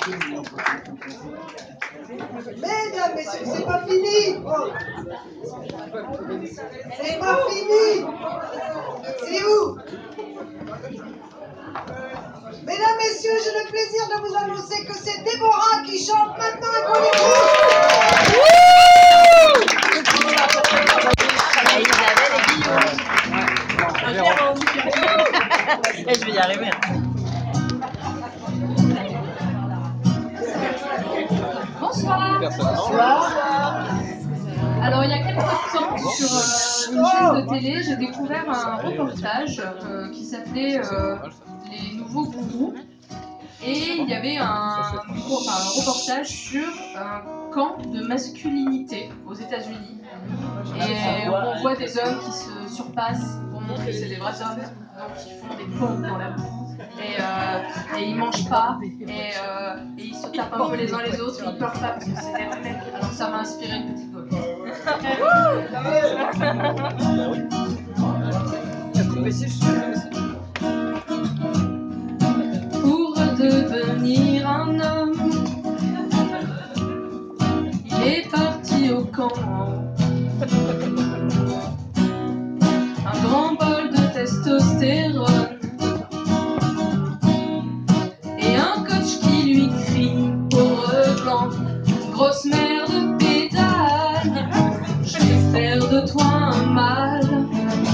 Mesdames, messieurs, c'est pas fini. C'est pas fini. C'est où? Mesdames, messieurs, j'ai le plaisir de vous annoncer que c'est Déborah qui chante maintenant à Colibri. Je vais y arriver. Bonsoir. Bonsoir. Alors, il y a quelques temps, sur une chaîne de télé, j'ai découvert un reportage qui s'appelait Les Nouveaux Gourous. Et il y avait un reportage sur un camp de masculinité aux États-Unis. Et on voit des hommes qui se surpassent pour montrer que c'est des vrais hommes, donc ils font des pompes dans la boue. Et ils mangent pas, et ils se tapent un peu les uns les autres, et ils pleurent pas parce que c'est des vrais mecs. Alors ça m'a inspiré une petite poème. Pour devenir un homme, il est parti au camp. Un grand bol de testostérone et un coach qui lui crie pauvre blanc, grosse merde pédale, je vais faire de toi un mâle.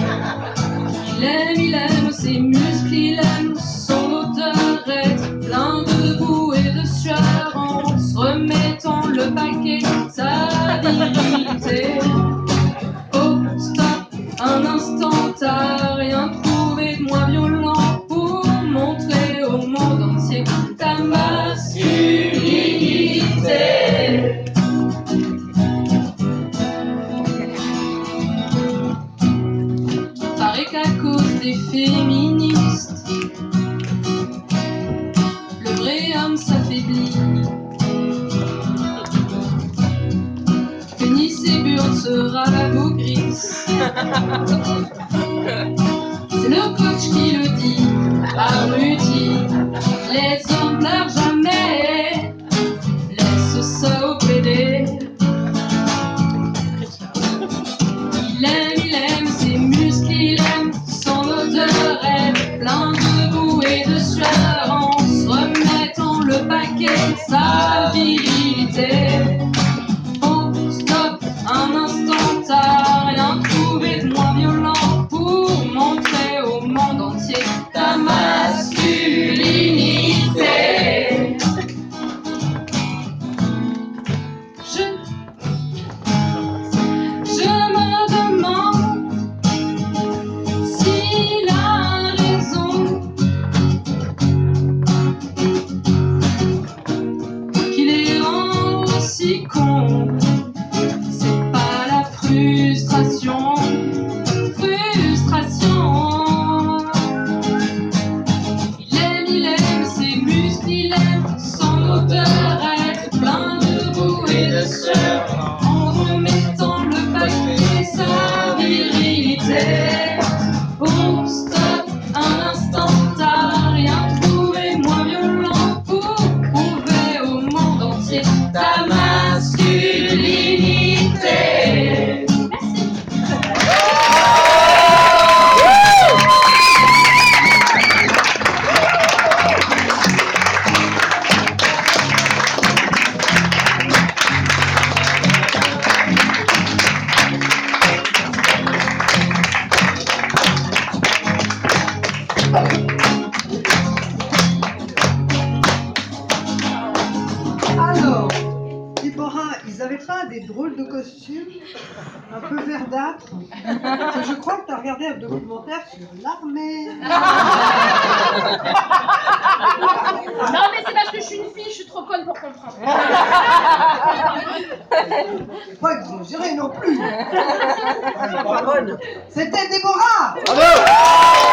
Il aime ses muscles, il aime son odeur, être plein de boue et de sueur en se remettant le paquet, sa virilité. Oh stop, un instant, t'as rien trouvé de moins violent pour montrer au monde entier ta masculinité. Paraît qu'à cause des féministes, le vrai homme s'affaiblit. Pénis et burnes se rabaugrissent. C'est le coach qui le dit, abruti. Les hommes pleurent jamais, laisse ça au PD. Il aime ses muscles, il aime son odeur, elle plein de boue et de sueur en se remettant le paquet, sa virilité. Oh stop, un instant, t'as rien trouvé de moins violent pour montrer au monde entier ta masculinité. Je me demande s'il a raison, qu'il les rend aussi cons. C'est pas la frustration. Il aime ses muscles, il aime son odeur, être plein de boue et de sueur en remettant le paquet, sa virilité. Oh stop, un instant, t'as rien trouvé moins violent pour prouver au monde entier ta masculinité. Alors, Déborah, ils avaient pas des drôles de costumes un peu verdâtres? Parce que je crois que tu as regardé un documentaire sur l'armée. Non, mais c'est parce que je suis une fille, je suis trop conne pour comprendre. Pas exagéré non plus. C'était Déborah. Bravo.